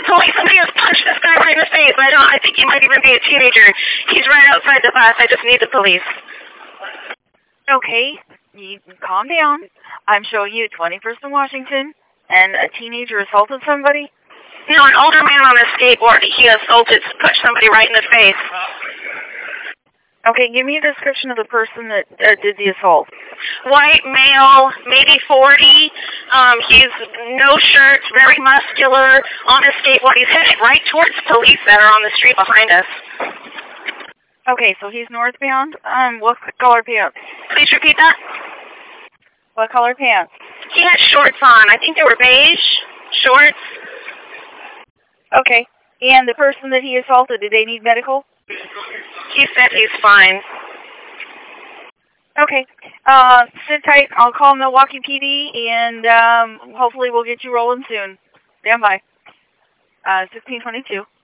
police. Somebody has punched this guy right in the face. I think he might even be a teenager. He's right outside the bus. I just need the police. Okay, you can calm down. I'm showing you 21st in Washington, and a teenager assaulted somebody? No, an older man on a skateboard. He assaulted, punched somebody right in the face. Okay, give me a description of the person that did the assault. White male, maybe 40. He's no shirt, very muscular, on a skateboard. He's headed right towards police that are on the street behind us. Okay, so he's northbound. What color pants? Please repeat that. What color pants? He had shorts on. I think they were beige shorts. Okay, and the person that he assaulted, did they need medical? He said he's fine. Okay. Sit tight. I'll call Milwaukee PD, and hopefully we'll get you rolling soon. Stand by. 1622.